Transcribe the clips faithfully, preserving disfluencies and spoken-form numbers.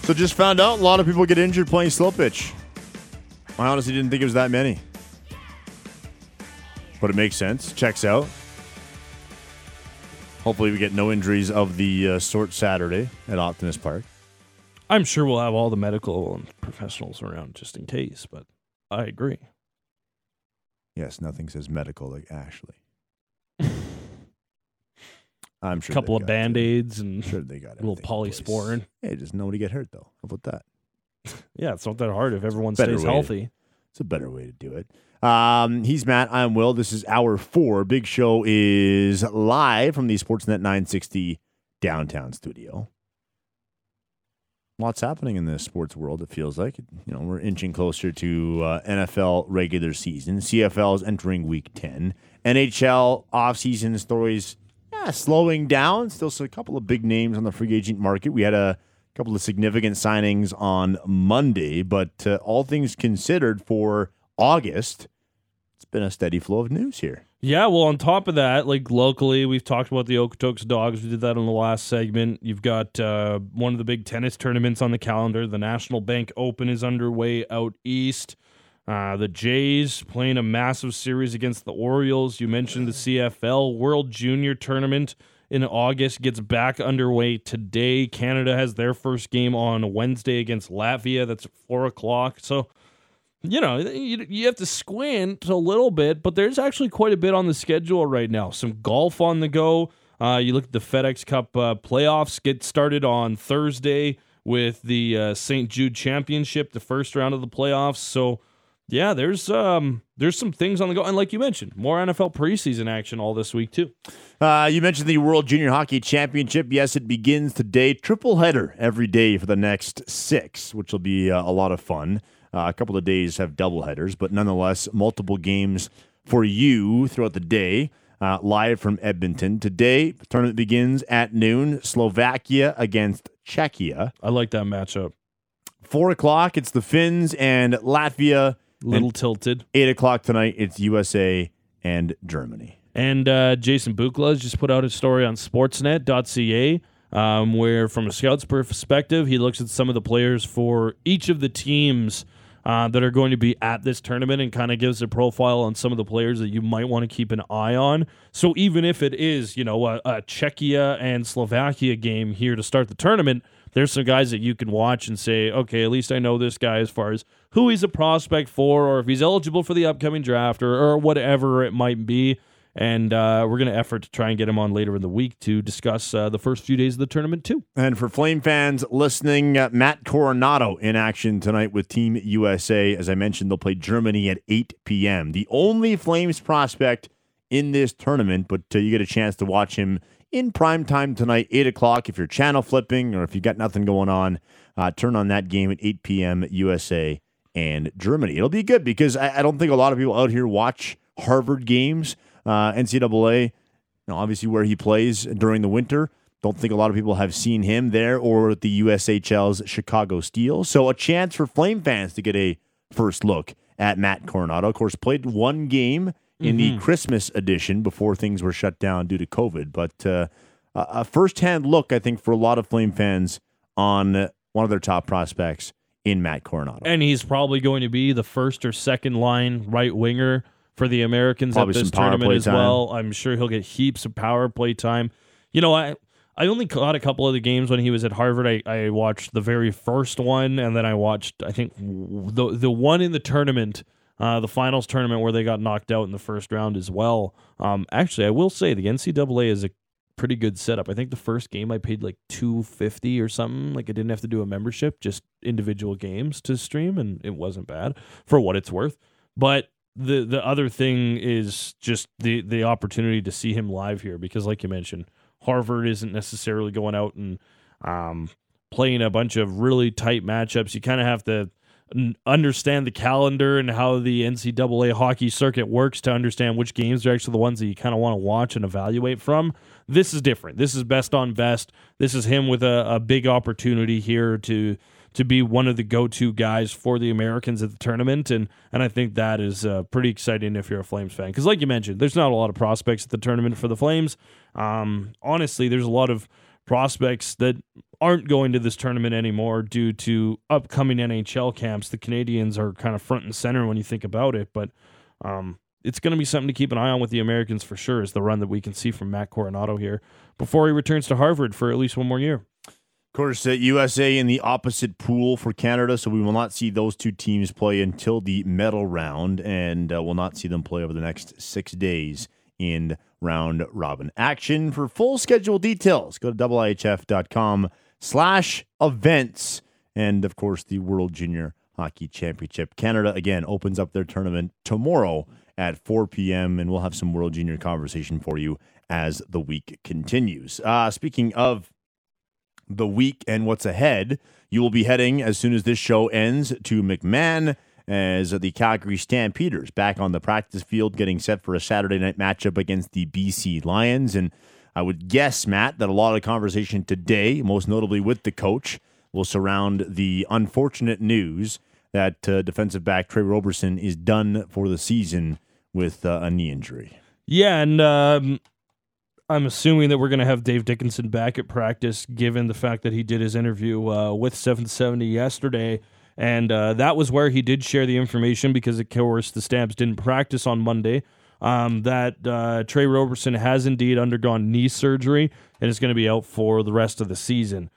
So just found out a lot of people get injured playing slow pitch. I honestly didn't think it was that many. But it makes sense. Checks out. Hopefully we get no injuries of the uh, sort Saturday at Optimist Park. I'm sure we'll have all the medical and professionals around just in case, but I agree. Yes, nothing says medical like Ashley. I'm sure. A couple of Band-Aids and sure they got a little polysporin. Hey, just nobody get hurt, though. How about that? Yeah, it's not that hard if everyone Better stays way healthy. To, it's a better way to do it. Um, he's Matt. I'm Will. This is hour four. Big Show is live from the Sportsnet nine sixty downtown studio. Lots happening in the sports world, it feels like. You know, we're inching closer to uh, N F L regular season. C F L is entering week ten. N H L offseason stories yeah, slowing down. Still a couple of big names on the free agent market. We had a couple of significant signings on Monday, but uh, all things considered for August, it's been a steady flow of news here. Yeah, well, on top of that, like locally, we've talked about the Okotoks Dogs. We did that on the last segment. You've got uh, one of the big tennis tournaments on the calendar. The National Bank Open is underway out east. Uh, the Jays playing a massive series against the Orioles. You mentioned the C F L World Junior Tournament in August gets back underway today. Canada has their first game on Wednesday against Latvia. That's at four o'clock. So, you know, you, you have to squint a little bit, but there's actually quite a bit on the schedule right now. Some golf on the go. Uh, you look at the FedEx Cup uh, playoffs get started on Thursday with the uh, Saint Jude Championship, the first round of the playoffs. So, yeah, there's um, there's some things on the go. And like you mentioned, more N F L preseason action all this week, too. Uh, you mentioned the World Junior Hockey Championship. Yes, it begins today. Triple header every day for the next six, which will be uh, a lot of fun. Uh, a couple of days have double headers, but nonetheless, multiple games for you throughout the day. Uh, live from Edmonton. Today, the tournament begins at noon. Slovakia against Czechia. I like that matchup. Four o'clock, it's the Finns and Latvia. Little tilted. Eight o'clock tonight, it's U S A and Germany. And uh, Jason Bukla has just put out a story on sportsnet dot c a um, where, from a scout's perspective, he looks at some of the players for each of the teams uh, that are going to be at this tournament and kind of gives a profile on some of the players that you might want to keep an eye on. So even if it is, you know, a, a Czechia and Slovakia game here to start the tournament, there's some guys that you can watch and say, okay, at least I know this guy as far as who he's a prospect for or if he's eligible for the upcoming draft or, or whatever it might be. And uh, we're going to effort to try and get him on later in the week to discuss uh, the first few days of the tournament, too. And for Flame fans listening, uh, Matt Coronado in action tonight with Team U S A. As I mentioned, they'll play Germany at eight p.m. The only Flames prospect in this tournament, but uh, you get a chance to watch him in prime time tonight, eight o'clock. If you're channel flipping or if you got nothing going on, uh, turn on that game at eight p.m. U S A and Germany. It'll be good because I, I don't think a lot of people out here watch Harvard games. Uh, N C double A, you know, obviously where he plays during the winter. Don't think a lot of people have seen him there or the U S H L's Chicago Steel. So a chance for Flame fans to get a first look at Matt Coronado. Of course, played one game in mm-hmm. the Christmas edition before things were shut down due to COVID. But uh, a first-hand look, I think, for a lot of Flame fans on one of their top prospects in Matt Coronado. And he's probably going to be the first or second line right winger for the Americans probably at this tournament as time. well. I'm sure he'll get heaps of power play time. You know, I I only caught a couple of the games when he was at Harvard. I, I watched the very first one, and then I watched, I think, the the one in the tournament, uh, the finals tournament where they got knocked out in the first round as well. Um, actually, I will say the N C double A is a pretty good setup. I think the first game I paid like two hundred fifty dollars or something. Like I didn't have to do a membership, just individual games to stream, and it wasn't bad for what it's worth. But The the other thing is just the, the opportunity to see him live here because, like you mentioned, Harvard isn't necessarily going out and um, playing a bunch of really tight matchups. You kind of have to n- understand the calendar and how the N C double A hockey circuit works to understand which games are actually the ones that you kind of want to watch and evaluate from. This is different. This is best on best. This is him with a, a big opportunity here to to be one of the go-to guys for the Americans at the tournament, and and I think that is uh, pretty exciting if you're a Flames fan. Because like you mentioned, there's not a lot of prospects at the tournament for the Flames. Um, honestly, there's a lot of prospects that aren't going to this tournament anymore due to upcoming N H L camps. The Canadians are kind of front and center when you think about it, but um, it's going to be something to keep an eye on with the Americans for sure, is the run that we can see from Matt Coronato here before he returns to Harvard for at least one more year. Of course, uh, U S A in the opposite pool for Canada, so we will not see those two teams play until the medal round, and uh, we'll not see them play over the next six days in round robin action. For full schedule details, go to double I H F dot com slash events. And of course, the World Junior Hockey Championship. Canada, again, opens up their tournament tomorrow at four p.m., and we'll have some World Junior conversation for you as the week continues. Uh, speaking of the week and what's ahead, you will be heading, as soon as this show ends, to McMahon as the Calgary Stampeders back on the practice field, getting set for a Saturday night matchup against the B C Lions. And I would guess, Matt, that a lot of conversation today, most notably with the coach, will surround the unfortunate news that uh, defensive back Trey Roberson is done for the season with uh, a knee injury. Yeah, and um, I'm assuming that we're going to have Dave Dickinson back at practice, given the fact that he did his interview uh, with seven seventy yesterday. And uh, that was where he did share the information because, of course, the Stamps didn't practice on Monday, um, that uh, Trey Roberson has indeed undergone knee surgery and is going to be out for the rest of the season.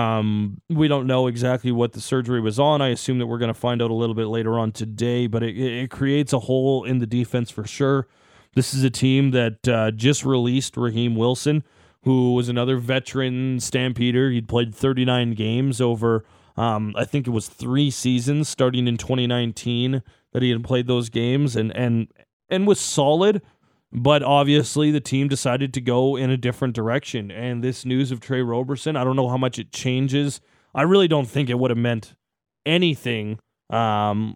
Um, we don't know exactly what the surgery was on. I assume that we're going to find out a little bit later on today, but it, it creates a hole in the defense for sure. This is a team that uh, just released Raheem Wilson, who was another veteran Stampeder. He'd played thirty-nine games over Um, I think it was three seasons starting in twenty nineteen that he had played those games and and and was solid, but obviously the team decided to go in a different direction. And this news of Trey Roberson, I don't know how much it changes. I really don't think it would have meant anything um,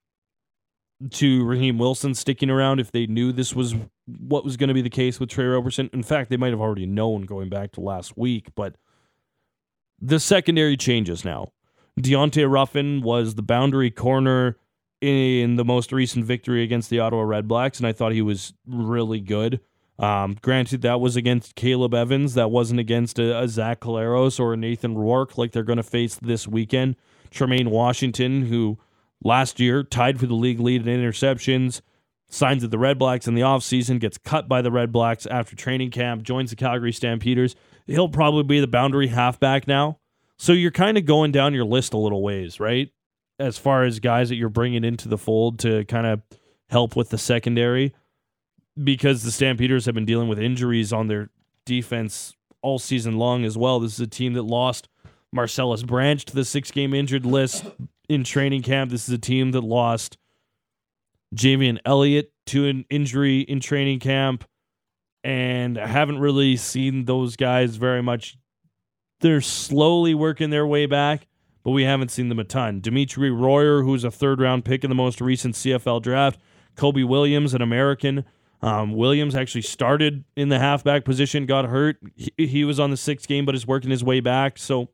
to Raheem Wilson sticking around if they knew this was what was going to be the case with Trey Roberson. In fact, they might have already known going back to last week, but the secondary changes now. Deontay Ruffin was the boundary corner in the most recent victory against the Ottawa Redblacks, and I thought he was really good. Um, granted, that was against Caleb Evans. That wasn't against a, a Zach Collaros or a Nathan Rourke like they're going to face this weekend. Tremaine Washington, who last year tied for the league lead in interceptions, signs with the Redblacks in the offseason, gets cut by the Redblacks after training camp, joins the Calgary Stampeders. He'll probably be the boundary halfback now. So you're kind of going down your list a little ways, right? As far as guys that you're bringing into the fold to kind of help with the secondary, because the Stampeders have been dealing with injuries on their defense all season long as well. This is a team that lost Marcellus Branch to the six-game injured list in training camp. This is a team that lost Javian Elliott to an injury in training camp, and I haven't really seen those guys very much. They're slowly working their way back, but we haven't seen them a ton. Dimitri Royer, who's a third-round pick in the most recent C F L draft. Kobe Williams, an American. Um, Williams actually started in the halfback position, got hurt. He, he was on the sixth game, but is working his way back. So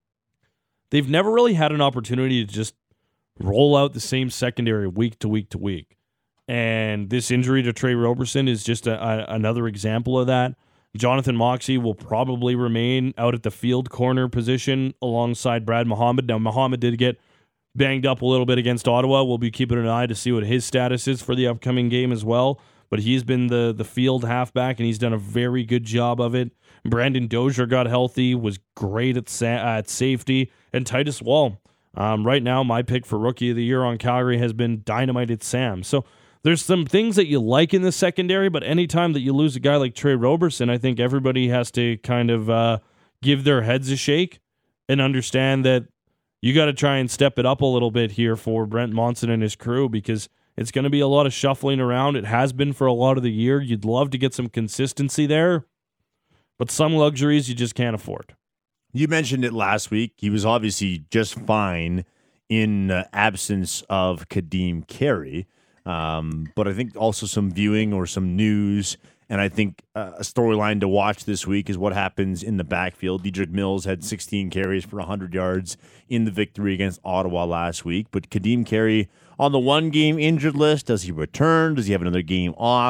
they've never really had an opportunity to just roll out the same secondary week to week to week. And this injury to Trey Roberson is just a, a, another example of that. Jonathan Moxey will probably remain out at the field corner position alongside Brad Muhammad. Now, Muhammad did get banged up a little bit against Ottawa. We'll be keeping an eye to see what his status is for the upcoming game as well. But he's been the, the field halfback, and he's done a very good job of it. Brandon Dozier got healthy, was great at, sa- at safety. And Titus Wall, um, right now, my pick for Rookie of the Year on Calgary has been Dynamited Sam. So there's some things that you like in the secondary, but anytime that you lose a guy like Trey Roberson, I think everybody has to kind of uh, give their heads a shake and understand that you got to try and step it up a little bit here for Brent Monson and his crew, because it's going to be a lot of shuffling around. It has been for a lot of the year. You'd love to get some consistency there, but some luxuries you just can't afford. You mentioned it last week. He was obviously just fine in uh, absence of Kadeem Carey. Um, but I think also some viewing or some news, and I think uh, a storyline to watch this week is what happens in the backfield. Dedrick Mills had sixteen carries for one hundred yards in the victory against Ottawa last week. But Kadeem Carey on the one-game injured list, does he return? Does he have another game off?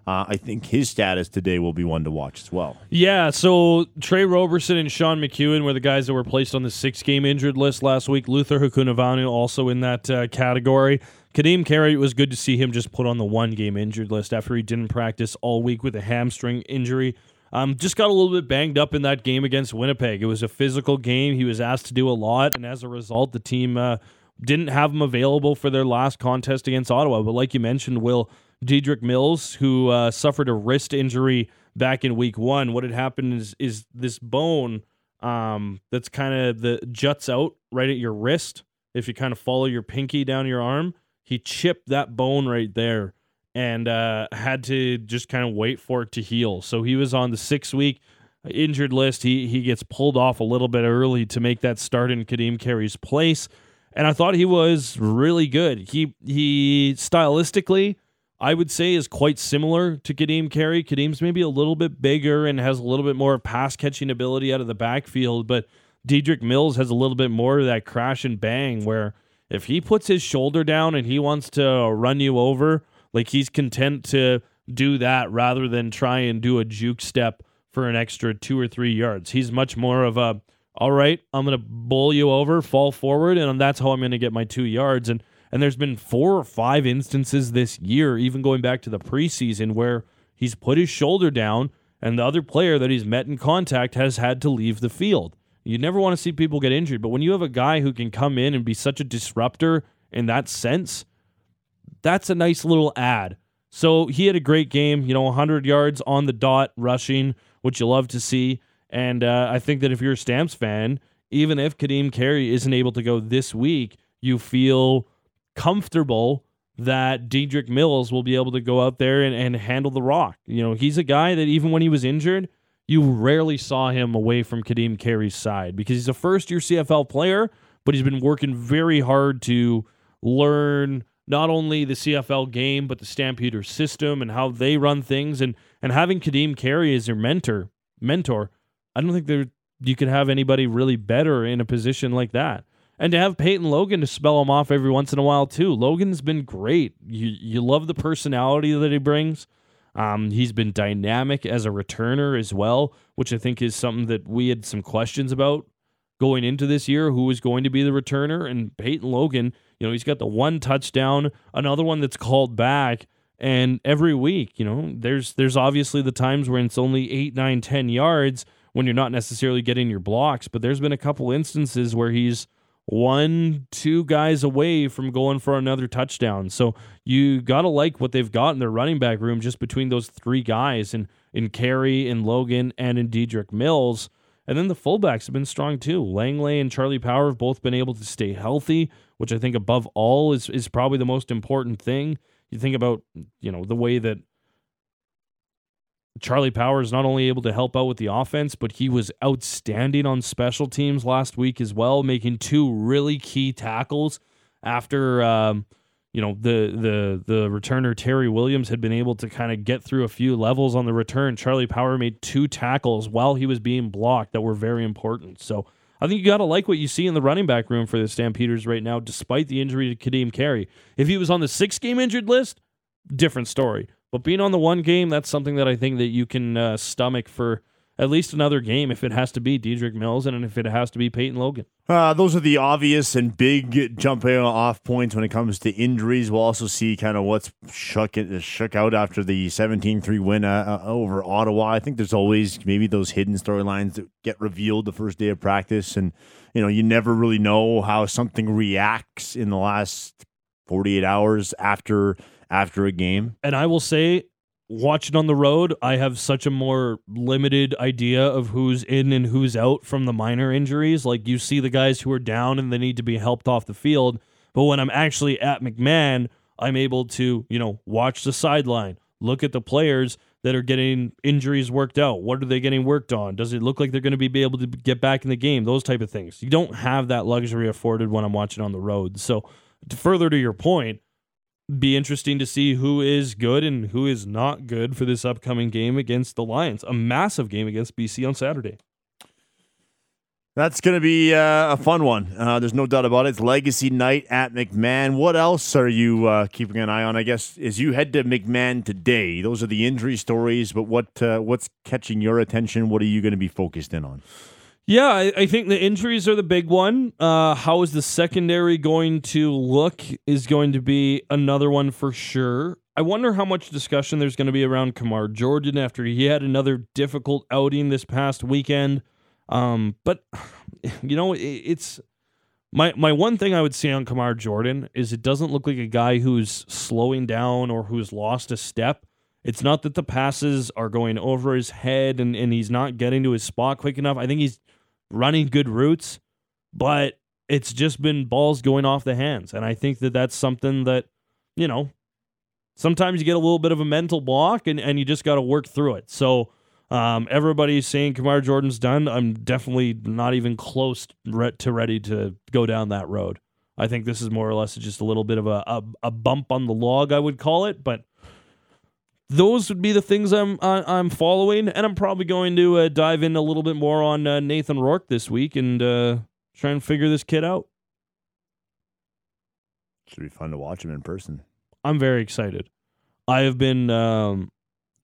uh, I think his status today will be one to watch as well. Yeah, so Trey Roberson and Sean McEwen were the guys that were placed on the six-game injured list last week. Luther Hakunavanu also in that uh, category. Kadeem Carey, it was good to see him just put on the one-game injured list after he didn't practice all week with a hamstring injury. Um, just got a little bit banged up in that game against Winnipeg. It was a physical game. He was asked to do a lot, and as a result, the team uh, didn't have him available for their last contest against Ottawa. But like you mentioned, Will, Dedrick Mills, who uh, suffered a wrist injury back in week one, what had happened is is this bone um, that's kind of the juts out right at your wrist. If you kind of follow your pinky down your arm, he chipped that bone right there and uh, had to just kind of wait for it to heal. So he was on the six-week injured list. He he gets pulled off a little bit early to make that start in Kadeem Carey's place. And I thought he was really good. He he stylistically, I would say, is quite similar to Kadeem Carey. Kadeem's maybe a little bit bigger and has a little bit more pass-catching ability out of the backfield, but Dedrick Mills has a little bit more of that crash and bang where if he puts his shoulder down and he wants to run you over, like he's content to do that rather than try and do a juke step for an extra two or three yards. He's much more of a, all right, I'm going to bowl you over, fall forward, and that's how I'm going to get my two yards. And and there's been four or five instances this year, even going back to the preseason, where he's put his shoulder down and the other player that he's met in contact has had to leave the field. You never want to see people get injured, but when you have a guy who can come in and be such a disruptor in that sense, that's a nice little add. So he had a great game, you know, one hundred yards on the dot rushing, which you love to see. And uh, I think that if you're a Stamps fan, even if Kadeem Carey isn't able to go this week, you feel comfortable that Dedrick Mills will be able to go out there and, and handle the rock. You know, he's a guy that even when he was injured, you rarely saw him away from Kadeem Carey's side because he's a first-year C F L player, but he's been working very hard to learn not only the C F L game, but the Stampeders system and how they run things. And and having Kadeem Carey as your mentor, mentor, I don't think there you could have anybody really better in a position like that. And to have Peyton Logan to spell him off every once in a while too. Logan's been great. You you love the personality that he brings. Um, he's been dynamic as a returner as well, which I think is something that we had some questions about going into this year, who was going to be the returner. And Peyton Logan, you know, he's got the one touchdown, another one that's called back, and every week, you know, there's there's obviously the times when it's only eight, nine, ten yards when you're not necessarily getting your blocks, but there's been a couple instances where he's one, two guys away from going for another touchdown. So you got to like what they've got in their running back room just between those three guys in, in Carey, in Logan, and in Dedrick Mills. And then the fullbacks have been strong too. Langley and Charlie Power have both been able to stay healthy, which I think above all is, is probably the most important thing. You think about, you know, the way that Charlie Power is not only able to help out with the offense, but he was outstanding on special teams last week as well, making two really key tackles after, um, you know, the the the returner Terry Williams had been able to kind of get through a few levels on the return. Charlie Power made two tackles while he was being blocked that were very important. So I think you got to like what you see in the running back room for the Stampeders right now, despite the injury to Kadeem Carey. If he was on the six-game injured list, different story. But being on the one game, that's something that I think that you can uh, stomach for at least another game if it has to be Dedrick Mills and if it has to be Peyton Logan. Uh, those are the obvious and big jumping off points when it comes to injuries. We'll also see kind of what's shook, shook out after the seventeen three win uh, over Ottawa. I think there's always maybe those hidden storylines that get revealed the first day of practice. And, you know, you never really know how something reacts in the last forty-eight hours after after a game. And I will say, watching on the road, I have such a more limited idea of who's in and who's out from the minor injuries. Like, you see the guys who are down and they need to be helped off the field. But when I'm actually at McMahon, I'm able to, you know, watch the sideline, look at the players that are getting injuries worked out. What are they getting worked on? Does it look like they're going to be able to get back in the game? Those type of things. You don't have that luxury afforded when I'm watching on the road. So to further to your point, be interesting to see who is good and who is not good for this upcoming game against the Lions. A massive game against B C on Saturday. That's going to be uh, a fun one. Uh, there's no doubt about it. It's Legacy Night at McMahon. What else are you uh, keeping an eye on? I guess as you head to McMahon today, those are the injury stories. But what uh, what's catching your attention? What are you going to be focused in on? Yeah, I, I think the injuries are the big one. Uh, how is the secondary going to look is going to be another one for sure. I wonder how much discussion there's going to be around Kamar Jordan after he had another difficult outing this past weekend. Um, but, you know, it, it's my my one thing I would say on Kamar Jordan is it doesn't look like a guy who's slowing down or who's lost a step. It's not that the passes are going over his head and, and he's not getting to his spot quick enough. I think he's running good routes, but it's just been balls going off the hands. And I think that that's something that, you know, sometimes you get a little bit of a mental block and, and you just got to work through it. So um, everybody's saying Kamar Jordan's done. I'm definitely not even close to ready to go down that road. I think this is more or less just a little bit of a, a, a bump on the log, I would call it, but those would be the things I'm uh, I'm following, and I'm probably going to uh, dive in a little bit more on uh, Nathan Rourke this week and uh, try and figure this kid out. Should be fun to watch him in person. I'm very excited. I have been, um,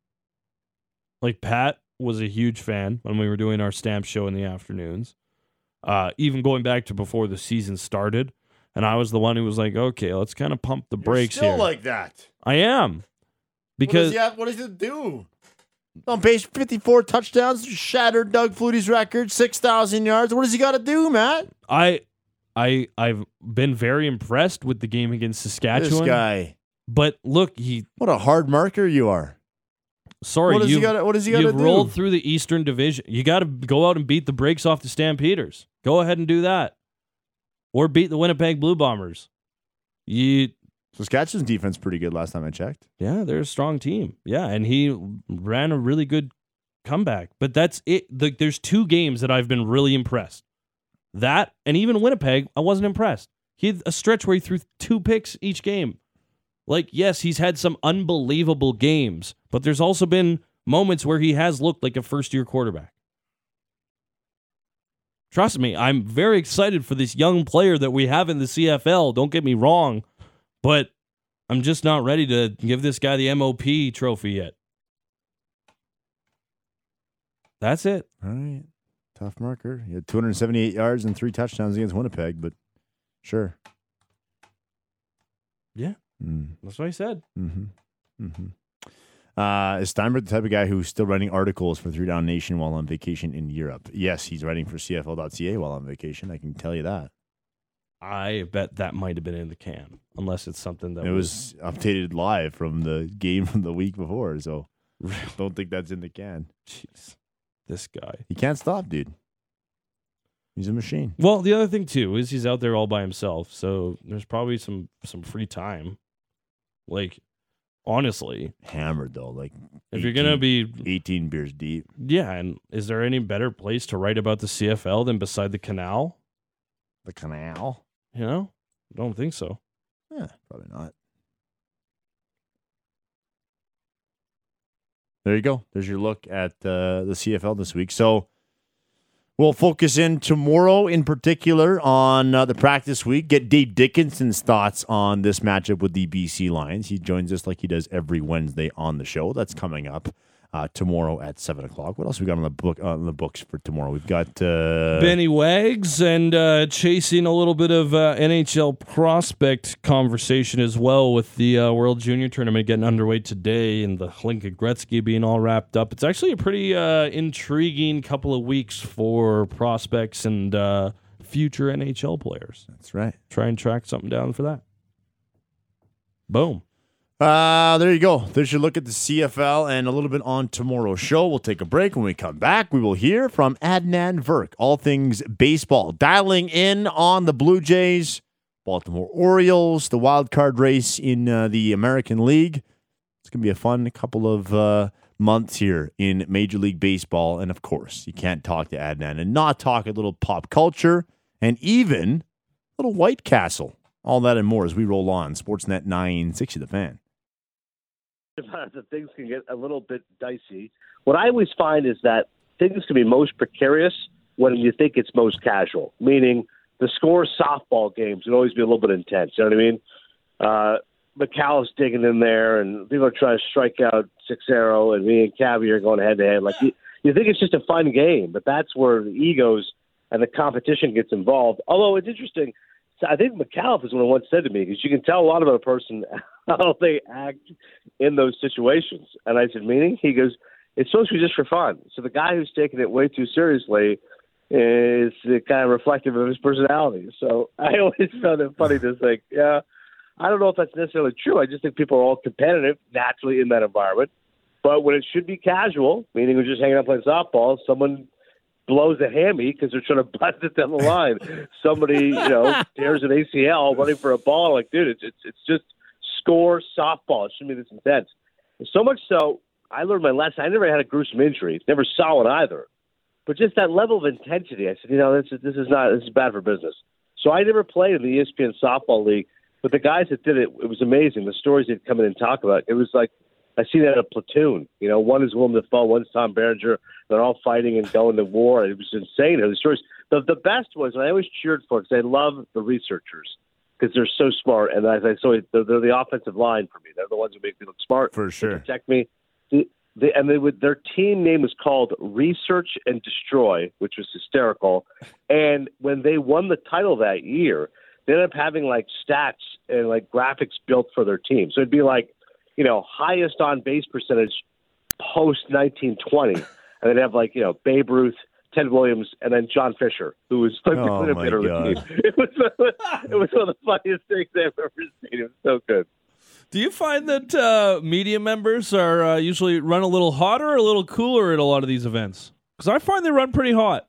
like Pat was a huge fan when we were doing our stamp show in the afternoons, uh, even going back to before the season started, and I was the one who was like, okay, let's kind of pump the You're brakes still here. like that. I am. Because what does, he have, what does it do? On base, fifty-four touchdowns, shattered Doug Flutie's record, six thousand yards. What does he got to do, Matt? I, I, I've been very impressed with the game against Saskatchewan. This guy. But look, he. What a hard marker you are. Sorry, what does you. He gotta, what does he got to do? You've rolled through the Eastern Division. You got to go out and beat the brakes off the Stampeders. Go ahead and do that, or beat the Winnipeg Blue Bombers. You. Saskatchewan's defense pretty good last time I checked. Yeah, they're a strong team. Yeah, and he ran a really good comeback. But that's it. The, there's two games that I've been really impressed. That, and even Winnipeg, I wasn't impressed. He had a stretch where he threw two picks each game. Like, yes, he's had some unbelievable games, but there's also been moments where he has looked like a first-year quarterback. Trust me, I'm very excited for this young player that we have in the C F L. Don't get me wrong. But I'm just not ready to give this guy the M O P trophy yet. That's it. All right. Tough marker. He had two hundred seventy-eight yards and three touchdowns against Winnipeg, but sure. Yeah. Mm. That's what I said. Mm-hmm. Mm-hmm. Uh, is Steinberg the type of guy who's still writing articles for Three Down Nation while on vacation in Europe? Yes, he's writing for C F L dot C A while on vacation. I can tell you that. I bet that might have been in the can, unless it's something that it was... was updated live from the game from the week before. So don't think that's in the can. Jeez, this guy. He can't stop, dude. He's a machine. Well, the other thing too is he's out there all by himself, so there's probably some some free time. Like, honestly, hammered though. Like, if you're gonna be eighteen beers deep, yeah. And is there any better place to write about the C F L than beside the canal? The canal. You know, I don't think so. Yeah, probably not. There you go. There's your look at uh, the C F L this week. So we'll focus in tomorrow in particular on uh, the practice week. Get Dave Dickinson's thoughts on this matchup with the B C Lions. He joins us like he does every Wednesday on the show. That's coming up uh, tomorrow at seven o'clock. What else we got on the book on the books for tomorrow? We've got uh, Benny Wags and uh, chasing a little bit of uh, N H L prospect conversation as well with the uh, World Junior Tournament getting underway today and the Hlinka Gretzky being all wrapped up. It's actually a pretty uh, intriguing couple of weeks for prospects and uh, future N H L players. That's right. Try and track something down for that. Boom. Uh, there you go. There's your look at the C F L and a little bit on tomorrow's show. We'll take a break. When we come back, we will hear from Adnan Virk, all things baseball, dialing in on the Blue Jays, Baltimore Orioles, the wild card race in uh, the American League. It's going to be a fun couple of uh, months here in Major League Baseball. And, of course, you can't talk to Adnan and not talk a little pop culture and even a little White Castle. All that and more as we roll on. Sportsnet nine sixty, The Fan. The things can get a little bit dicey. What I always find is that things can be most precarious when you think it's most casual, meaning the score of softball games would always be a little bit intense. You know what I mean? Uh, McCall's digging in there, and people are trying to strike out six arrow, and me and Cabbie are going head to head. Like you, you think it's just a fun game, but that's where the egos and the competition gets involved. Although it's interesting, I think McCall is what once said to me, because you can tell a lot about a person how they act in those situations. And I said, meaning? He goes, it's supposed to be just for fun. So the guy who's taking it way too seriously is kind of reflective of his personality. So I always found it funny to think, yeah, I don't know if that's necessarily true. I just think people are all competitive naturally in that environment. But when it should be casual, meaning we're just hanging out playing softball, someone blows a hammy because they're trying to bust it down the line. Somebody, you know, tears an A C L running for a ball. Like, dude, it's it's, it's just score softball. It shouldn't be this intense. And so much so, I learned my lesson. I never had a gruesome injury. Never saw one either. But just that level of intensity, I said, you know, this is, this is not this is bad for business. So I never played in the E S P N softball league. But the guys that did it, it was amazing. The stories they'd come in and talk about. It was like I see that in a platoon. You know, one is Willem Dafoe, one's Tom Berenger. They're all fighting and going to war. It was insane. The stories. The, the best was, and I always cheered for because I love the researchers because they're so smart. And as I saw, they're, they're the offensive line for me. They're the ones who make me look smart. For sure. They protect me. The, the, and they would, their team name was called Research and Destroy, which was hysterical. And when they won the title that year, they ended up having like stats and like graphics built for their team. So it'd be like, you know, highest on base percentage post nineteen twenty. And they'd have like, you know, Babe Ruth, Ted Williams, and then John Fisher, who was like Oh, the cleanup my hitter of the God. team. It was, it was one of the funniest things I've ever seen. It was so good. Do you find that uh, media members are uh, usually run a little hotter or a little cooler at a lot of these events? Because I find they run pretty hot.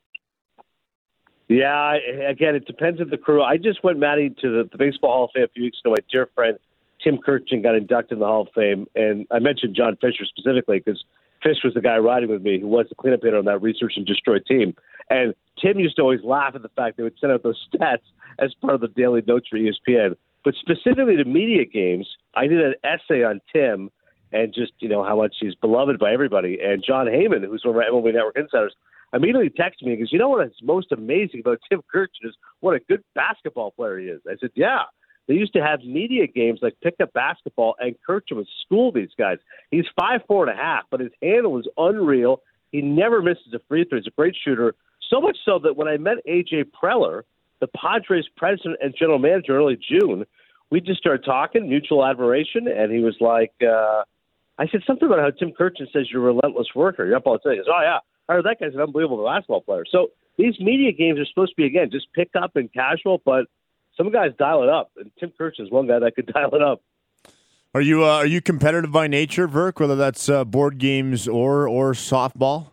Yeah, I- again, it depends on the crew. I just went, Matty, to the, the Baseball Hall of Fame a few weeks ago. My dear friend Tim Kirchin got inducted in the Hall of Fame, and I mentioned John Fisher specifically because Fish was the guy riding with me who was the cleanup hitter on that Research and Destroy team. And Tim used to always laugh at the fact they would send out those stats as part of the daily notes for E S P N. But specifically to media games, I did an essay on Tim and just, you know, how much he's beloved by everybody. And John Heyman, who's one of my M L B Network insiders, immediately texted me because, you know what is most amazing about Tim Kirchin is what a good basketball player he is. I said, yeah. They used to have media games like pickup basketball, and Kirchin would school these guys. He's five four and a half, but his handle was unreal. He never misses a free throw. He's a great shooter. So much so that when I met A J Preller, the Padres president and general manager in early June, we just started talking, mutual admiration, and he was like, uh, I said something about how Tim Kirchin says you're a relentless worker. You're up all the time. He goes, oh, yeah. I heard that guy's an unbelievable basketball player. So these media games are supposed to be, again, just pick up and casual, but some guys dial it up, and Tim Kirchin is one guy that could dial it up. Are you uh, are you competitive by nature, Verk? Whether that's uh, board games or or softball?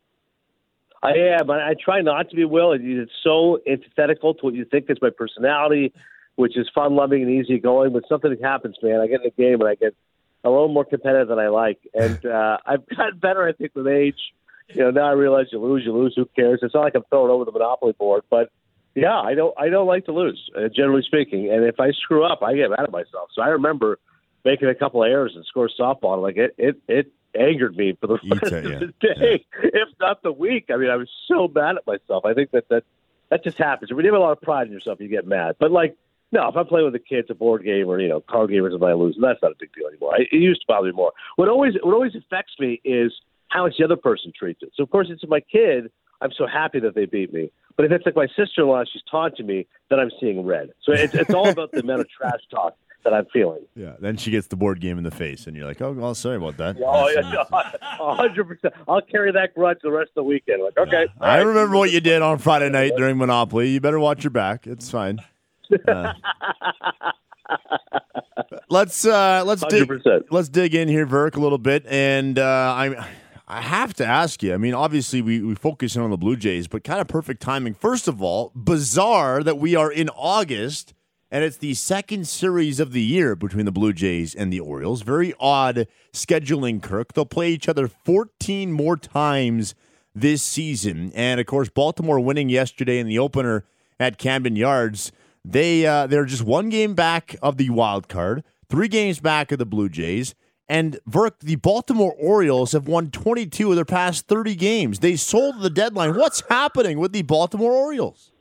I am. I, I try not to be, Will. It's so antithetical to what you think is my personality, which is fun-loving and easygoing. But something happens, man. I get in the game and I get a little more competitive than I like, and uh, I've gotten better, I think, with age. You know, now I realize you lose, you lose. Who cares? It's not like I'm throwing over the Monopoly board, but. Yeah, I don't. I don't like to lose, uh, generally speaking. And if I screw up, I get mad at myself. So I remember making a couple of errors and score softball. And like it, it, it angered me for the rest it, of yeah. the day, if not the week. I mean, I was so mad at myself. I think that that, that just happens. When you have a lot of pride in yourself, you get mad. But like, no, if I'm playing with the kids, a board game or you know, card game or something, I lose. That's not a big deal anymore. I, it used to bother me more. What always, what always affects me is how much the other person treats it. So of course, it's my kid. I'm so happy that they beat me. But if it's like my sister-in-law, she's taunting me, then I'm seeing red. So it's, it's all about the amount of trash talk that I'm feeling. Yeah. Then she gets the board game in the face, and you're like, oh, well, sorry about that. Oh, yeah, one hundred percent. I'll carry that grudge the rest of the weekend. Like, okay. I all right. remember what you did on Friday night during Monopoly. You better watch your back. It's fine. Uh, let's uh, let's dig, one hundred percent. let's dig in here, Verk, a little bit, and uh, I I have to ask you. I mean, obviously we we focus in on the Blue Jays, but kind of perfect timing. First of all, bizarre that we are in August and it's the second series of the year between the Blue Jays and the Orioles. Very odd scheduling, Kirk. They'll play each other fourteen more times this season, and of course, Baltimore winning yesterday in the opener at Camden Yards. They uh, they're just one game back of the wild card, three games back of the Blue Jays. And, Verk, the Baltimore Orioles have won twenty-two of their past thirty games. They sold the deadline. What's happening with the Baltimore Orioles?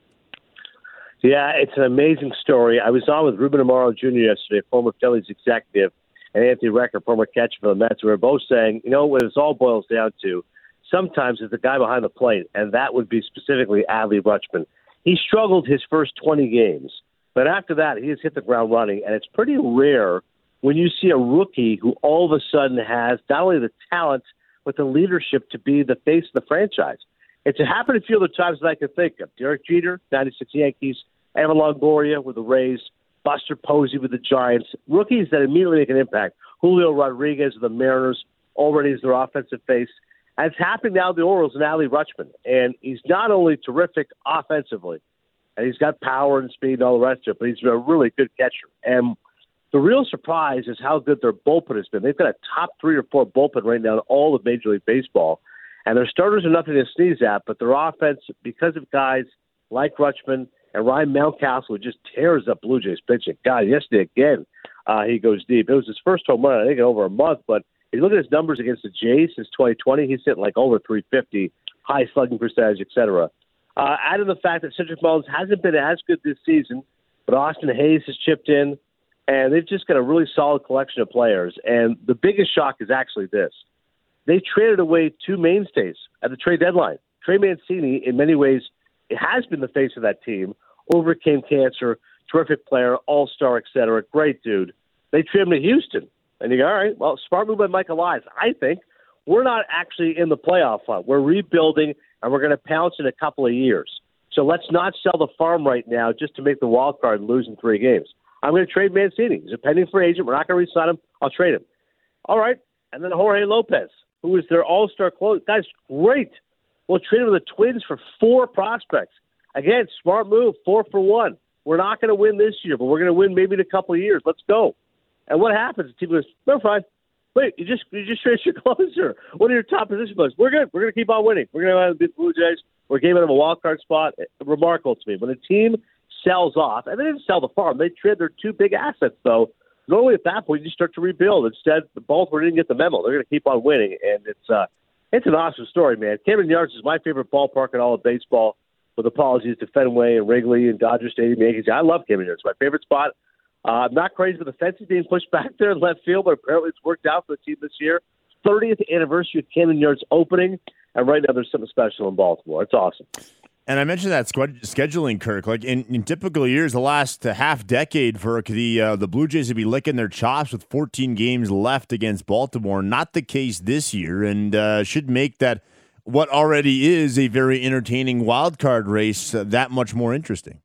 Yeah, it's an amazing story. I was on with Ruben Amaro Junior yesterday, former Phillies executive, and Anthony Recker, former catcher for the Mets. We were both saying, you know, what it all boils down to, sometimes it's the guy behind the plate, and that would be specifically Adley Rutschman. He struggled his first twenty games, but after that, he has hit the ground running, and it's pretty rare when you see a rookie who all of a sudden has not only the talent, but the leadership to be the face of the franchise. It's happened a few other times that I can think of. Derek Jeter, ninety-six Yankees, Evan Longoria with the Rays, Buster Posey with the Giants, rookies that immediately make an impact. Julio Rodriguez of the Mariners already is their offensive face. And it's happening now with the Orioles and Adley Rutschman. And he's not only terrific offensively, and he's got power and speed and all the rest of it, but he's a really good catcher. And the real surprise is how good their bullpen has been. They've got a top three or four bullpen right now in all of Major League Baseball. And their starters are nothing to sneeze at, but their offense, because of guys like Rutschman and Ryan Mountcastle, who just tears up Blue Jays pitching. God, yesterday again, uh, he goes deep. It was his first home run, I think, in over a month. But if you look at his numbers against the Jays since twenty twenty, he's hitting like over three fifty, high slugging percentage, et cetera. Uh, add in the fact that Cedric Mullins hasn't been as good this season, but Austin Hayes has chipped in, and they've just got a really solid collection of players. And the biggest shock is actually this. They traded away two mainstays at the trade deadline. Trey Mancini, in many ways, it has been the face of that team, overcame cancer, terrific player, all-star, et cetera, great dude. They traded him to Houston. And you go, all right, well, smart move by Michael Elias. I think we're not actually in the playoff hunt. We're rebuilding, and we're going to pounce in a couple of years. So let's not sell the farm right now just to make the wild card and lose in three games. I'm going to trade Mancini. He's a pending free agent. We're not going to re-sign him. I'll trade him. All right. And then Jorge Lopez, who is their all-star closer. Guy's great. We'll trade him with the Twins for four prospects. Again, smart move, four for one. We're not going to win this year, but we're going to win maybe in a couple of years. Let's go. And what happens? The team goes, no, fine. Wait, you just you just traded your closer. What are your top position players? We're good. We're going to keep on winning. We're going to beat the Blue Jays. We're giving them a wild card spot. Remarkable to me. When a team sells off, and they didn't sell the farm. They traded their two big assets, though. Normally at that point, you start to rebuild. Instead, the Baltimore didn't get the memo. They're going to keep on winning, and it's uh, it's an awesome story, man. Camden Yards is my favorite ballpark in all of baseball, with apologies to Fenway and Wrigley and Dodger Stadium, Yankees. I love Camden Yards. It's my favorite spot. Uh, I'm not crazy with the fences being pushed back there in left field, but apparently it's worked out for the team this year. thirtieth anniversary of Camden Yards opening, and right now there's something special in Baltimore. It's awesome. And I mentioned that squad- scheduling, Kirk. Like in, in typical years, the last uh, half decade, for the uh, the Blue Jays would be licking their chops with fourteen games left against Baltimore. Not the case this year, and uh, should make that what already is a very entertaining wild card race uh, that much more interesting.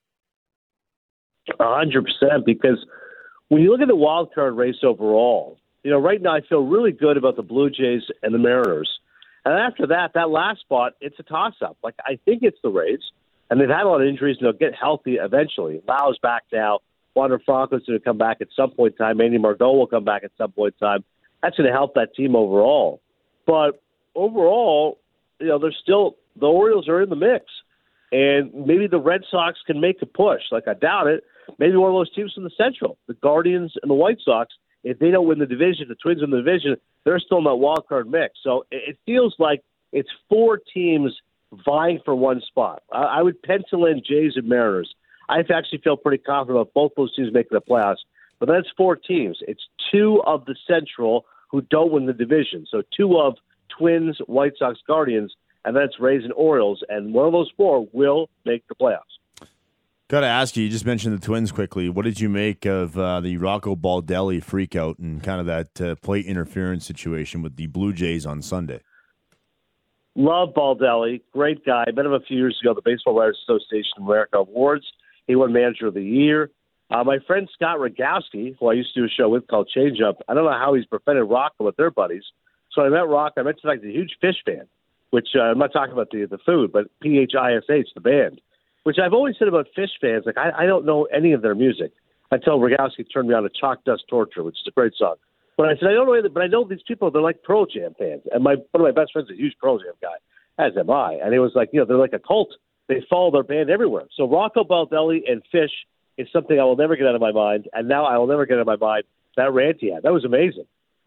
A hundred percent, because when you look at the wild card race overall, you know, right now I feel really good about the Blue Jays and the Mariners. And after that, that last spot, it's a toss-up. Like, I think it's the Rays, and they've had a lot of injuries, and they'll get healthy eventually. Lau's back now. Wander Franco's going to come back at some point in time. Manny Margot will come back at some point in time. That's going to help that team overall. But overall, you know, there's still – the Orioles are in the mix. And maybe the Red Sox can make a push. Like, I doubt it. Maybe one of those teams from the Central, the Guardians and the White Sox, if they don't win the division, the Twins win the division, they're still in that wild card mix. So it feels like it's four teams vying for one spot. I would pencil in Jays and Mariners. I actually feel pretty confident about both those teams making the playoffs. But that's four teams. It's two of the Central who don't win the division. So two of Twins, White Sox, Guardians, and then it's Rays and Orioles. And one of those four will make the playoffs. Got to ask you, you just mentioned the Twins quickly. What did you make of uh, the Rocco Baldelli freakout and kind of that uh, plate interference situation with the Blue Jays on Sunday? Love Baldelli. Great guy. Met him a few years ago at the Baseball Writers Association America Awards. He won Manager of the Year. Uh, my friend Scott Rogowski, who I used to do a show with called Change Up, I don't know how he's befriended Rocco with their buddies. So I met Rocco. I met like a huge Fish fan, which uh, I'm not talking about the, the food, but P H I S H, the band. Which I've always said about Fish fans, like I, I don't know any of their music until Rogowski turned me on to Chalk Dust Torture, which is a great song. But I said I don't know anything, but I know these people. They're like Pearl Jam fans, and my one of my best friends is a huge Pearl Jam guy, as am I. And he was like, you know, they're like a cult. They follow their band everywhere. So Rocco Baldelli and Fish is something I will never get out of my mind, and now I will never get out of my mind that rant he had. That was amazing.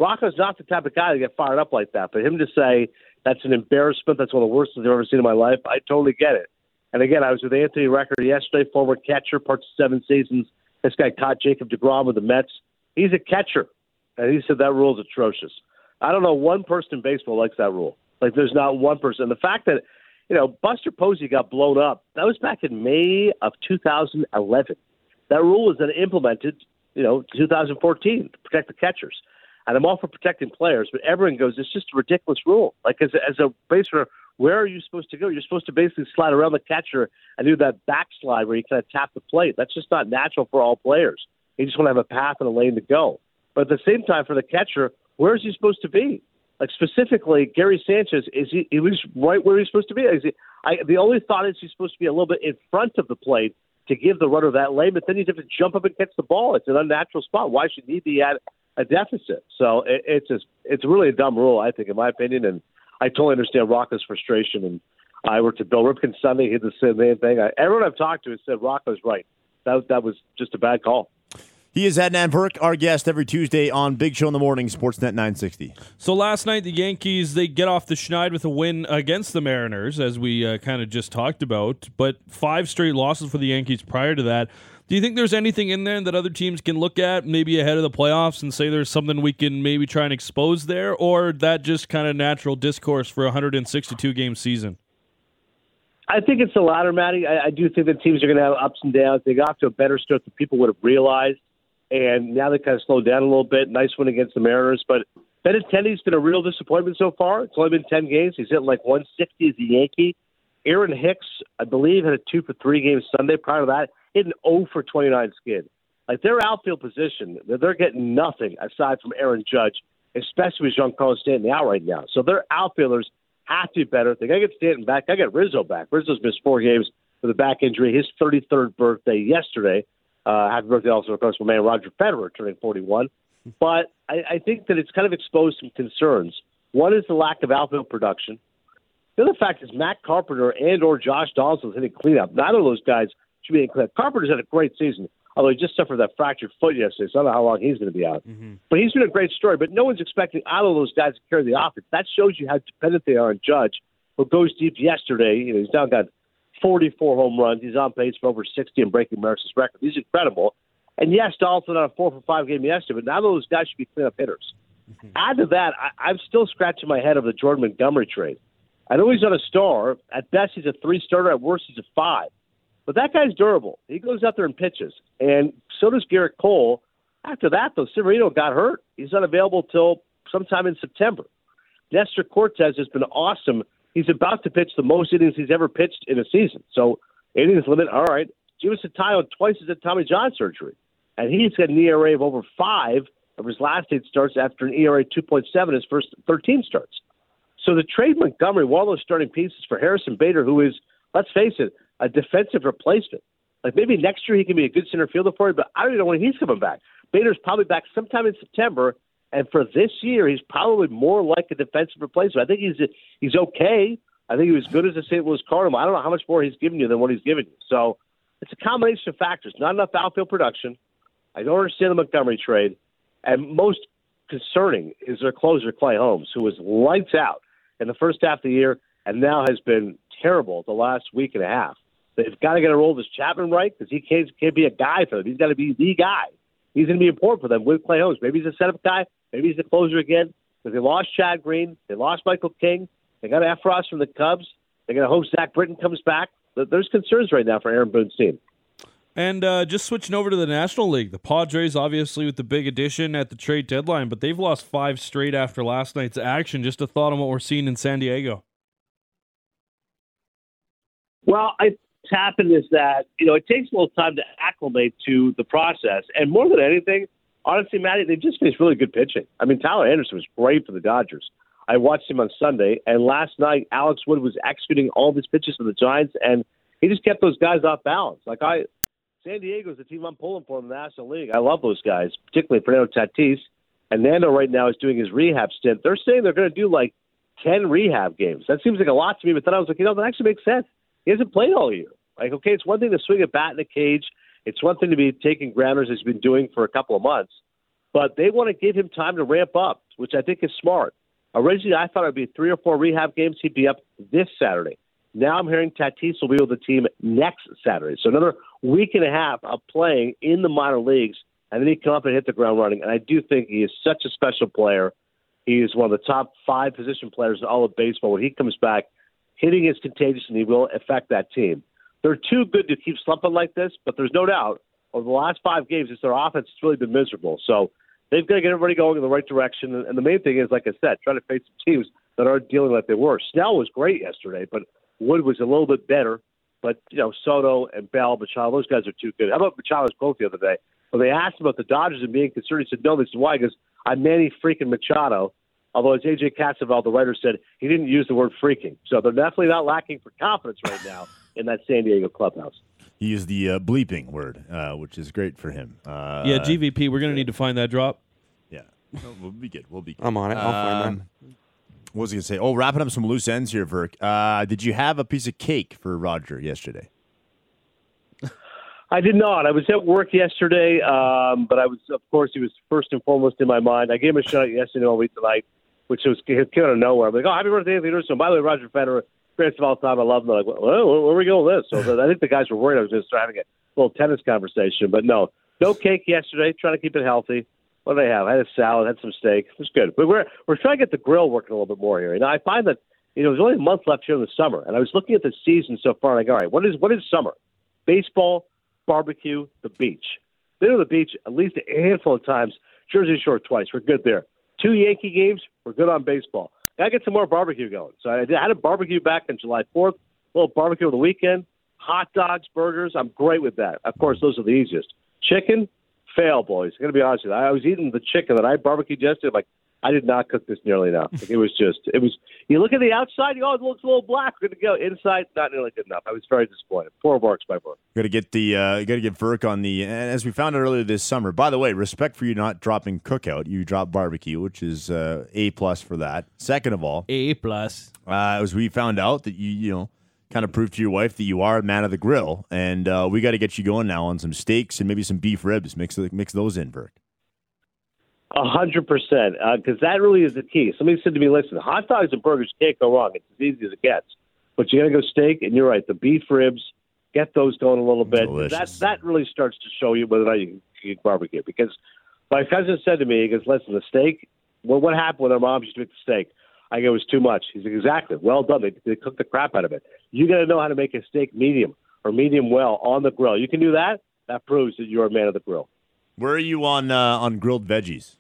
Rocco's not the type of guy to get fired up like that. For him to say that's an embarrassment, that's one of the worst things I've ever seen in my life, I totally get it. And again, I was with Anthony Recker yesterday, former catcher, parts of seven seasons. This guy caught Jacob deGrom with the Mets. He's a catcher, and he said that rule is atrocious. I don't know one person in baseball likes that rule. Like, there's not one person. And the fact that, you know, Buster Posey got blown up, that was back in May of two thousand eleven. That rule was then implemented, you know, two thousand fourteen to protect the catchers. And I'm all for protecting players, but everyone goes, it's just a ridiculous rule. Like, as a, as a base runner, where are you supposed to go? You're supposed to basically slide around the catcher and do that backslide where you kind of tap the plate. That's just not natural for all players. You just want to have a path and a lane to go. But at the same time, for the catcher, where is he supposed to be? Like, specifically, Gary Sanchez, is he, he was right where he's supposed to be? Is he, I, the only thought is he's supposed to be a little bit in front of the plate to give the runner that lane, but then he'd have to jump up and catch the ball. It's an unnatural spot. Why should he be at a deficit? So it, it's just, it's really a dumb rule, I think, in my opinion, and I totally understand Rocco's frustration. And I worked at Bill Ripken Sunday. He did the same thing. I, everyone I've talked to has said Rocco's right. That, that was just a bad call. He is Adnan Virk, our guest every Tuesday on Big Show in the Morning, Sportsnet nine sixty. So last night, the Yankees, they get off the schneid with a win against the Mariners, as we uh, kind of just talked about, but five straight losses for the Yankees prior to that. Do you think there's anything in there that other teams can look at, maybe ahead of the playoffs, and say there's something we can maybe try and expose there, or that just kind of natural discourse for a one hundred sixty-two game season? I think it's the latter, Matty. I, I do think that teams are going to have ups and downs. They got off to a better start than people would have realized. And now they kind of slowed down a little bit. Nice win against the Mariners. But Benintendi's been a real disappointment so far. It's only been ten games. He's hitting like one sixty as a Yankee. Aaron Hicks, I believe, had a two for three game Sunday. Prior to that, hit an oh for twenty-nine skid. Like, their outfield position, they're getting nothing aside from Aaron Judge, especially with Giancarlo Stanton out right now. So their outfielders have to be better. They got to get Stanton back. I got Rizzo back. Rizzo's missed four games with a back injury. His thirty-third birthday yesterday. Uh, happy birthday also, of course, my man Roger Federer turning forty-one. But I, I think that it's kind of exposed some concerns. One is the lack of outfield production. The other fact is Matt Carpenter and or Josh Donaldson hitting cleanup. Neither of those guys should be in cleanup. Carpenter's had a great season, although he just suffered that fractured foot yesterday, so I don't know how long he's going to be out. Mm-hmm. But he's been a great story. But no one's expecting either of those guys to carry the offense. That shows you how dependent they are on Judge, who goes deep yesterday. You know, he's now got forty-four home runs. He's on pace for over sixty and breaking Maris's record. He's incredible. And yes, Donaldson on a four for five game yesterday, but now those guys should be cleanup hitters. Mm-hmm. Add to that, I, I'm still scratching my head of the Jordan Montgomery trade. I know he's not a star. At best, he's a three starter. At worst, he's a five. But that guy's durable. He goes out there and pitches. And so does Garrett Cole. After that, though, Severino got hurt. He's not available till sometime in September. Nestor Cortez has been awesome. He's about to pitch the most innings he's ever pitched in a season. So innings limit, all right. Jimison Tayo twice as had Tommy John surgery. And he's got an E R A of over five of his last eight starts after an E R A two point seven his first thirteen starts. So the trade Montgomery, one of those starting pieces for Harrison Bader, who is, let's face it, a defensive replacement. Like, maybe next year he can be a good center fielder for you, but I don't even know when he's coming back. Bader's probably back sometime in September. And for this year, he's probably more like a defensive replacement. I think he's he's okay. I think he was good as a Saint Louis Cardinal. I don't know how much more he's given you than what he's given you. So it's a combination of factors. Not enough outfield production. I don't understand the Montgomery trade. And most concerning is their closer, Clay Holmes, who was lights out in the first half of the year and now has been terrible the last week and a half. They've got to get a roll of this Chapman right because he can't, can't be a guy for them. He's got to be the guy. He's going to be important for them with Clay Holmes. Maybe he's a setup guy. Maybe he's the closer again. Because they lost Chad Green. They lost Michael King. They got Efros from the Cubs. They're going to hope Zach Britton comes back. There's concerns right now for Aaron Boone's team. And uh, just switching over to the National League, the Padres, obviously, with the big addition at the trade deadline, but they've lost five straight after last night's action. Just a thought on what we're seeing in San Diego. Well, I, what's happened is that, you know, it takes a little time to acclimate to the process. And more than anything, honestly, Matty, they just faced really good pitching. I mean, Tyler Anderson was great for the Dodgers. I watched him on Sunday, and last night Alex Wood was executing all of his pitches for the Giants, and he just kept those guys off balance. Like, I, San Diego's the team I'm pulling for in the National League. I love those guys, particularly Fernando Tatis. And Nando right now is doing his rehab stint. They're saying they're going to do like ten rehab games. That seems like a lot to me, but then I was like, you know, that actually makes sense. He hasn't played all year. Like, okay, it's one thing to swing a bat in a cage. It's one thing to be taking grounders as he's been doing for a couple of months. But they want to give him time to ramp up, which I think is smart. Originally, I thought it would be three or four rehab games. He'd be up this Saturday. Now I'm hearing Tatis will be with the team next Saturday. So another week and a half of playing in the minor leagues, and then he come up and hit the ground running. And I do think he is such a special player. He is one of the top five position players in all of baseball. When he comes back, hitting is contagious, and he will affect that team. They're too good to keep slumping like this, but there's no doubt over the last five games, it's their offense has really been miserable. So they've got to get everybody going in the right direction. And the main thing is, like I said, trying to face some teams that aren't dealing like they were. Snell was great yesterday, but Wood was a little bit better. But, you know, Soto and Bell, Machado, those guys are too good. How about Machado's quote the other day? When they asked him about the Dodgers and being concerned, he said, no, this is why. He goes, I'm Manny freaking Machado. Although, as A J Cassavell, the writer, said, he didn't use the word freaking. So they're definitely not lacking for confidence right now in that San Diego clubhouse. He used the uh, bleeping word, uh, which is great for him. Uh, yeah, G V P, we're going to need to find that drop. Yeah, we'll be good. We'll be good. I'm on it. I'll find Um, What was I going to say? Oh, wrapping up some loose ends here, Verk. Uh, did you have a piece of cake for Roger yesterday? I did not. I was at work yesterday, um, but I was, of course, he was first and foremost in my mind. I gave him a shout out yesterday all week tonight, which was came out of nowhere. I'm like, oh, happy birthday, Anthony Rizzo. By the way, Roger Federer, greatest of all time. I love him. I'm like, well, where, where are we going with this? So I think the guys were worried I was going to start having a little tennis conversation, but no, no cake yesterday. Trying to keep it healthy. What did I have? I had a salad, had some steak. It was good. But we're we're trying to get the grill working a little bit more here. You know, I find that you know there's only a month left here in the summer, and I was looking at the season so far, and I go, all right, what is what is summer? Baseball, barbecue, the beach. Been to the beach at least a handful of times. Jersey Shore twice. We're good there. Two Yankee games. We're good on baseball. Got to get some more barbecue going. So I, did, I had a barbecue back on July fourth. A little barbecue on the weekend. Hot dogs, burgers. I'm great with that. Of course, those are the easiest. Chicken, fail, boys. I'm going to be honest with you. I was eating the chicken that I barbecued yesterday. I'm like, I did not cook this nearly enough. Like, it was just, it was, you look at the outside, you go, oh, it looks a little black. We're going to go. Inside, not nearly good enough. I was very disappointed. Poor works by Verk. Got to get the, uh, got to get Verk on the, and as we found out earlier this summer, by the way, respect for you not dropping cookout. You dropped barbecue, which is uh, A plus for that. Second of all, A plus. uh, as we found out that you, you know, kind of proved to your wife that you are a man of the grill, and uh, we got to get you going now on some steaks and maybe some beef ribs. Mix mix those in, Verk. A hundred percent, because that really is the key. Somebody said to me, listen, hot dogs and burgers can't go wrong. It's as easy as it gets. But you got to go steak, and you're right, the beef ribs, get those going a little bit. That that really starts to show you whether or not you can, you can barbecue. Because my cousin said to me, he goes, listen, the steak, well, what happened when our mom used to make the steak? I go, it was too much. He's like, exactly. Well done. They, they cooked the crap out of it. You got to know how to make a steak medium or medium well on the grill. You can do that. That proves that you're a man of the grill. Where are you on uh, on grilled veggies?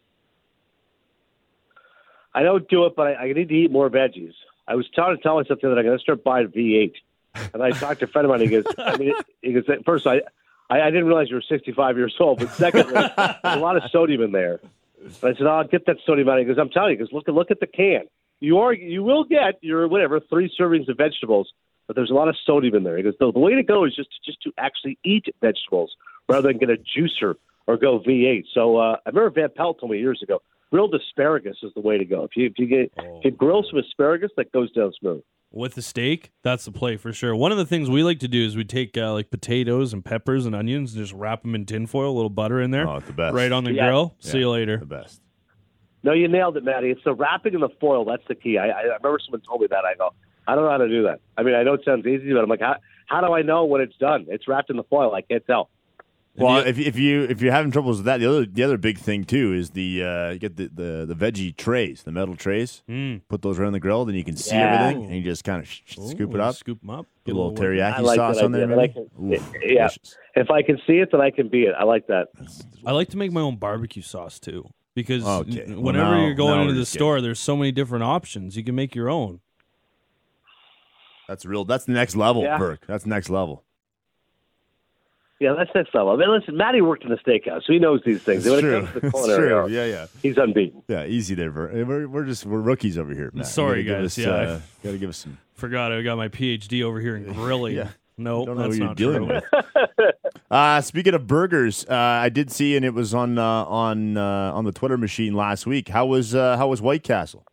I don't do it, but I, I need to eat more veggies. I was trying to tell myself the other day, I'm going to start buying V eight. And I talked to a friend of mine, he goes, I mean, he goes, first, I, I, I didn't realize you were sixty-five years old, but secondly, there's a lot of sodium in there. And I said, oh, I'll get that sodium out. He goes, I'm telling you, because look, look at the can. You are, you will get your, whatever, three servings of vegetables, but there's a lot of sodium in there. He goes, the, the way to go is just, just to actually eat vegetables rather than get a juicer or go V eight. So uh, I remember Van Pelt told me years ago, grilled asparagus is the way to go. If you if you get oh. if you grill some asparagus, that goes down smooth. With the steak, that's the play for sure. One of the things we like to do is we take uh, like potatoes and peppers and onions and just wrap them in tinfoil, a little butter in there. Oh, it's the best. Right on the yeah. grill. Yeah, See you later. The best. No, you nailed it, Matty. It's the wrapping in the foil. That's the key. I, I remember someone told me that. I go, I don't know how to do that. I mean, I know it sounds easy, but I'm like, how, how do I know when it's done? It's wrapped in the foil. I can't tell. Well, if if you if you're having troubles with that, the other the other big thing too is the uh, you get the, the, the veggie trays, the metal trays. Mm. Put those right on the grill, then you can see Yeah. everything, and you just kind of sh- sh- scoop it up, Scoop them up. get a little work. teriyaki I like sauce that on there. idea. Maybe. I Ooh, yeah. delicious. If I can see it, then I can be it. I like that. I like to make my own barbecue sauce too, because Okay. n- Well, whenever now- you're going now into we're the just store, there's so many different options. You can make your own. That's real. That's the next level, Yeah. Burke. That's next level. Yeah, that's next level. I mean, listen, Matty worked in the steakhouse, so he knows these things. It's When true. it comes to the It's culinary true. art, Yeah, yeah, he's unbeaten. yeah. Easy there, Burke. We're, we're just we're rookies over here. Matt. Sorry, You gotta give guys. us, Yeah, uh, gotta give us some. Forgot I got my P H D over here in grilling. Yeah. No, Don't know that's who you're not dealing true. with. Uh, speaking of burgers, uh, I did see, and it was on uh, on uh, on the Twitter machine last week. How was uh, how was White Castle?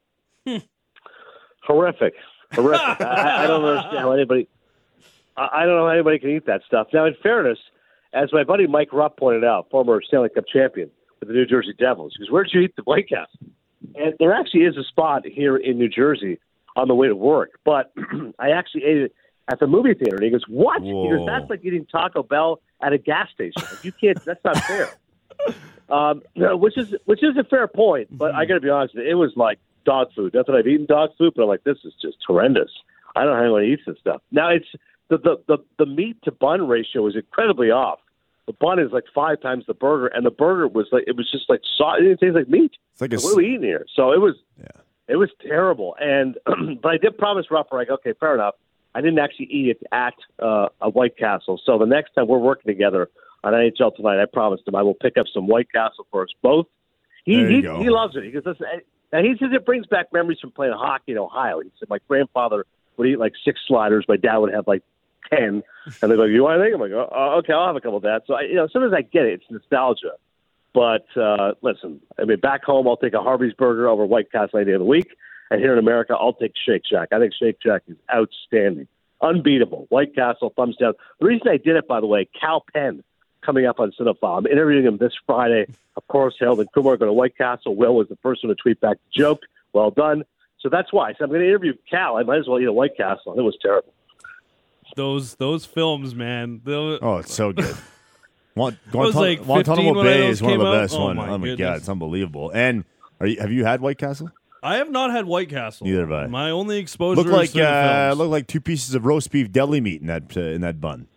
Horrific. Horrific. I, I don't understand how anybody. I, I don't know how anybody can eat that stuff. Now, in fairness, as my buddy Mike Rupp pointed out, former Stanley Cup champion, for the New Jersey Devils. He goes, where'd you eat the White Castle? And there actually is a spot here in New Jersey on the way to work, but I actually ate it at the movie theater. And he goes, what? Whoa. He goes, that's like eating Taco Bell at a gas station. Like, you can't, that's not fair. um, no, which is which is a fair point, but I got to be honest, it was like dog food. Not that I've eaten dog food, but I'm like, this is just horrendous. I don't know how anyone eats this stuff. Now, it's the, the, the, the meat to bun ratio is incredibly off. The bun is like five times the burger, and the burger was like, it was just like, saw, it didn't taste like meat. It's like a, what are we eating here? So it was, yeah. it was terrible. And, but I did promise Rupper, like, okay, fair enough. I didn't actually eat it at uh, a White Castle. So the next time we're working together on N H L Tonight, I promised him I will pick up some White Castle for us both. He there you he, go. he loves it. He goes, listen, and he says it brings back memories from playing hockey in Ohio. He said my grandfather would eat like six sliders. My dad would have like ten. And they go, you want anything? I'm like, oh, okay, I'll have a couple of that. So, I, you know, sometimes I get it. It's nostalgia. But uh, listen, I mean, back home, I'll take a Harvey's burger over White Castle any day of the week. And here in America, I'll take Shake Shack. I think Shake Shack is outstanding. Unbeatable. White Castle, thumbs down. The reason I did it, by the way, Cal Penn coming up on Cinephile. I'm interviewing him this Friday. Of course, Harold and Kumar go to White Castle. Will was the first one to tweet back the joke. Well done. So that's why. So I'm going to interview Cal. I might as well eat a White Castle. It was terrible. Those those films, man. Those, Oh, it's so good. Want, was Guantan- like Guantanamo fifteen when Bay those is one of came the out? best Oh, ones. my Oh my goodness. god, it's unbelievable. And are you, have you had White Castle? I have not had White Castle. Neither have I. My only exposure Look like is through the uh, films. look like two pieces of roast beef deli meat in that uh, in that bun.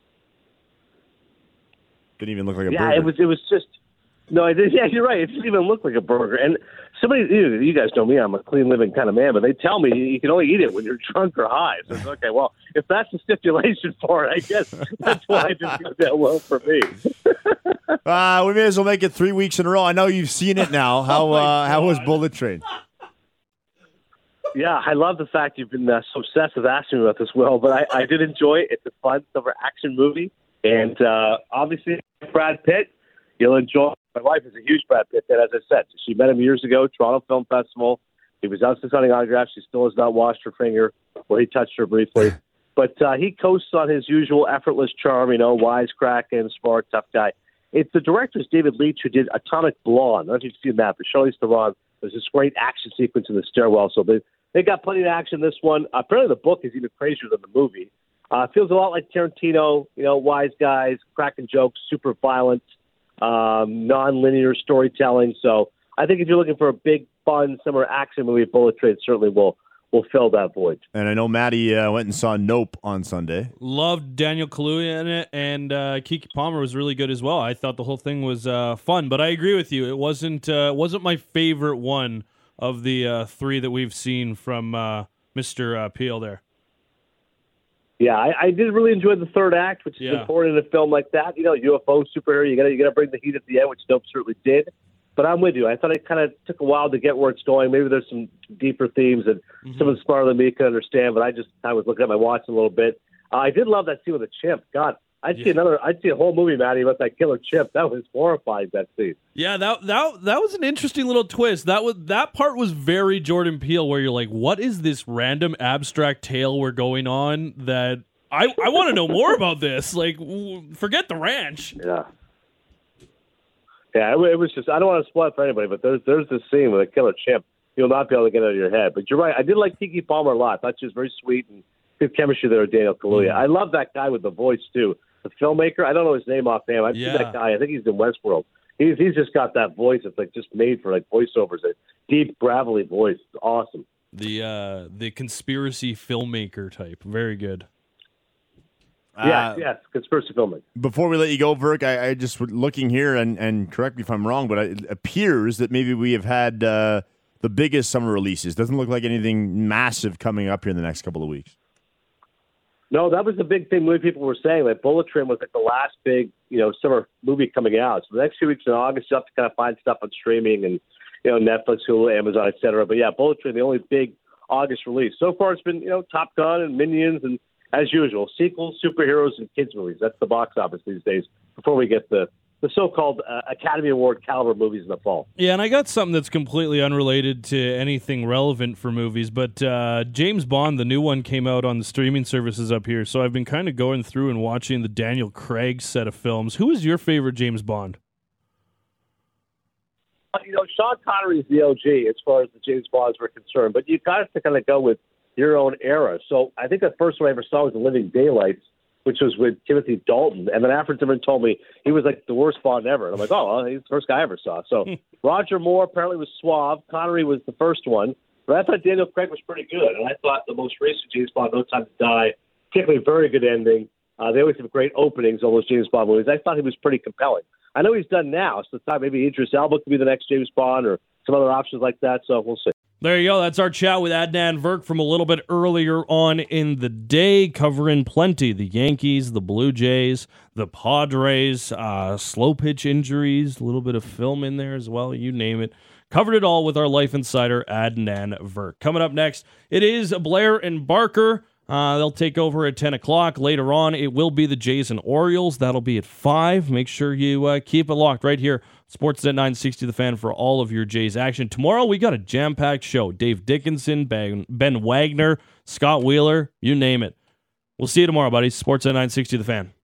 Didn't even look like a yeah, burger. it was. It was just. No, it did. Yeah, you're right. It didn't even look like a burger. And somebody, you, you guys know me, I'm a clean living kind of man, but they tell me you can only eat it when you're drunk or high. So it's okay. Well, if that's the stipulation for it, I guess that's why it just goes that well for me. Uh, we may as well make it three weeks in a row. I know you've seen it now. How Oh my uh, how was God. Bullet Train? Yeah, I love the fact you've been uh, so obsessed with asking me about this, Will. But I, I did enjoy it. It's a fun summer action movie, and uh, obviously Brad Pitt, you'll enjoy. My wife is a huge Brad Pitt fan, as I said. She met him years ago, Toronto Film Festival. He was out signing autographs. She still has not washed her finger where he touched her briefly. But uh, he coasts on his usual effortless charm, you know, wisecracking, smart, tough guy. It's the director's David Leitch who did Atomic Blonde. I don't know if you've seen that, but Charlize Theron, there's this great action sequence in the stairwell. So they, they got plenty of action in this one. Uh, apparently the book is even crazier than the movie. Uh, feels a lot like Tarantino, you know, wise guys, cracking jokes, super violent. Um, non-linear storytelling. So I think if you're looking for a big, fun summer action movie, Bullet Train certainly will will fill that void. And I know Maddie uh, went and saw Nope on Sunday. Loved Daniel Kaluuya in it, and uh, Keke Palmer was really good as well. I thought the whole thing was uh, fun, but I agree with you. It wasn't uh, wasn't my favorite one of the uh, three that we've seen from uh, Mister Uh, Peel there. Yeah, I, I did really enjoy the third act, which is Yeah. important in a film like that. You know, U F O superhero, you got you got to bring the heat at the end, which Nope certainly did. But I'm with you. I thought it kind of took a while to get where it's going. Maybe there's some deeper themes that Mm-hmm. someone smarter than me could understand. But I just I was looking at my watch a little bit. Uh, I did love that scene with the chimp. God, I'd see Yeah. another. I'd see a whole movie, Maddie, about that killer chimp. That was horrifying. That scene. Yeah, that that that was an interesting little twist. That was that part was very Jordan Peele, where you're like, what is this random abstract tale we're going on that I I want to know more about this. Like, w- forget the ranch. Yeah. Yeah, it, it was just, I don't want to spoil it for anybody, but there's there's this scene with a killer chimp. You'll not be able to get it out of your head. But you're right. I did like Keke Palmer a lot. I thought she was very sweet and good chemistry there with Daniel Kaluuya. Mm. I love that guy with the voice, too. The filmmaker. I don't know his name offhand. I've Yeah. seen that guy. I think he's in Westworld. He's he's just got that voice that's like just made for like voiceovers. A deep, gravelly voice. It's awesome. The uh, the conspiracy filmmaker type, very good. Yeah, Uh, yes, conspiracy filming. Before we let you go, Verk, I, I just was looking here, and, and correct me if I'm wrong, but it appears that maybe we have had uh, the biggest summer releases. Doesn't look like anything massive coming up here in the next couple of weeks. No, that was the big thing many people were saying. Like Bullet Train was like the last big, you know, summer movie coming out. So the next few weeks in August, you have to kind of find stuff on streaming and, you know, Netflix, Hulu, Amazon, et cetera. But yeah, Bullet Train, the only big August release. So far, it's been, you know, Top Gun and Minions and, as usual, sequels, superheroes, and kids movies. That's the box office these days before we get the, the so-called uh, Academy Award caliber movies in the fall. Yeah, and I got something that's completely unrelated to anything relevant for movies, but uh, James Bond, the new one, came out on the streaming services up here, so I've been kind of going through and watching the Daniel Craig set of films. Who is your favorite James Bond? you know, Sean Connery is the O G as far as the James Bonds were concerned, but you got to kind of go with your own era. So I think the first one I ever saw was The Living Daylights, which was with Timothy Dalton. And then Alfred Zimmerman told me he was like the worst Bond ever. And I'm like, oh, well, he's the first guy I ever saw. So Roger Moore apparently was suave. Connery was the first one. But I thought Daniel Craig was pretty good. And I thought the most recent James Bond, No Time to Die, particularly a very good ending. Uh, they always have great openings, all those James Bond movies. I thought he was pretty compelling. I know he's done now, so it's time maybe Idris Elba could be the next James Bond or some other options like that. So we'll see. There you go. That's our chat with Adnan Virk from a little bit earlier on in the day, covering plenty. The Yankees, the Blue Jays, the Padres, uh, slow pitch injuries, a little bit of film in there as well. You name it. Covered it all with our Life Insider, Adnan Virk. Coming up next, it is Blair and Barker. Uh, they'll take over at ten o'clock. Later on, it will be the Jays and Orioles. That'll be at five. Make sure you uh, keep it locked right here. Sportsnet nine sixty The Fan for all of your Jays action. Tomorrow, we got a jam-packed show. Dave Dickinson, Ben, Ben Wagner, Scott Wheeler, you name it. We'll see you tomorrow, buddies. Sportsnet nine sixty The Fan.